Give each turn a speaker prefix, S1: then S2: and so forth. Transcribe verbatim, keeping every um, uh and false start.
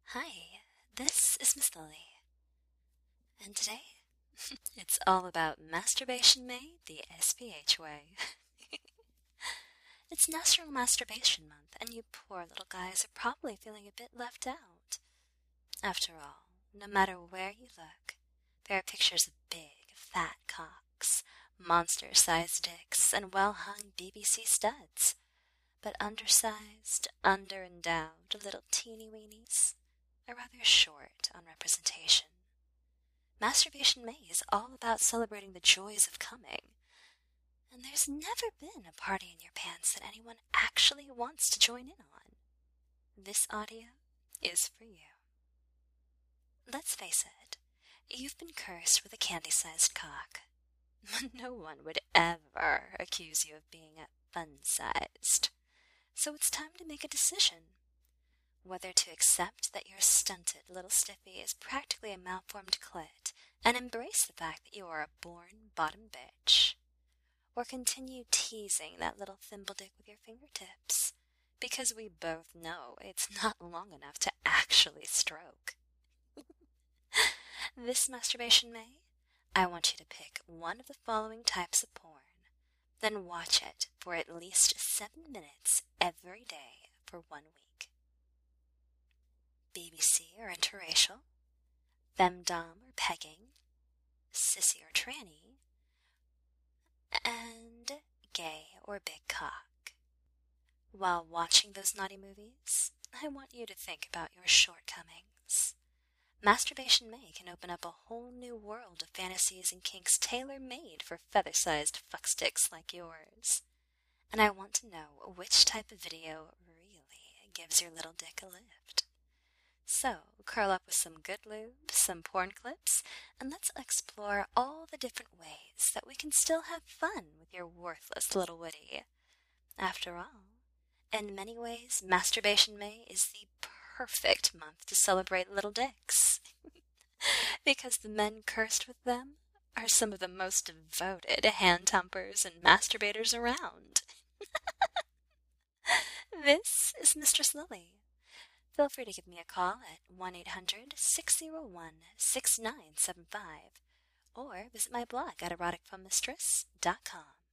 S1: Hi, this is Miss Lily, and today it's all about Masturbation May the S P H way. It's National Masturbation Month, and you poor little guys are probably feeling a bit left out. After all, no matter where you look, there are pictures of big, fat cocks, monster-sized dicks, and well-hung B B C studs. But undersized, under-endowed little teeny-weenies are rather short on representation. Masturbation May is all about celebrating the joys of coming, and there's never been a party in your pants that anyone actually wants to join in on. This audio is for you. Let's face it, you've been cursed with a candy-sized cock. No one would ever accuse you of being fun-sized. So it's time to make a decision. Whether to accept that your stunted little stiffy is practically a malformed clit and embrace the fact that you are a born bottom bitch, or continue teasing that little thimble dick with your fingertips, because we both know it's not long enough to actually stroke. This Masturbation May, I want you to pick one of the following types of porn, then watch it for at least seven minutes every day for one week. B B C or interracial, femdom or pegging, sissy or tranny, and gay or big cock. While watching those naughty movies, I want you to think about your shortcomings. Masturbation May can open up a whole new world of fantasies and kinks tailor-made for feather-sized fucksticks like yours. And I want to know which type of video really gives your little dick a lift. So, curl up with some good lube, some porn clips, and let's explore all the different ways that we can still have fun with your worthless little woody. After all, in many ways, Masturbation May is the perfect month to celebrate little dicks. Because the men cursed with them are some of the most devoted hand-thumpers and masturbators around. This is Mistress Lily. Feel free to give me a call at one eight hundred, six oh one, six nine seven five or visit my blog at erotic fun mistress dot com.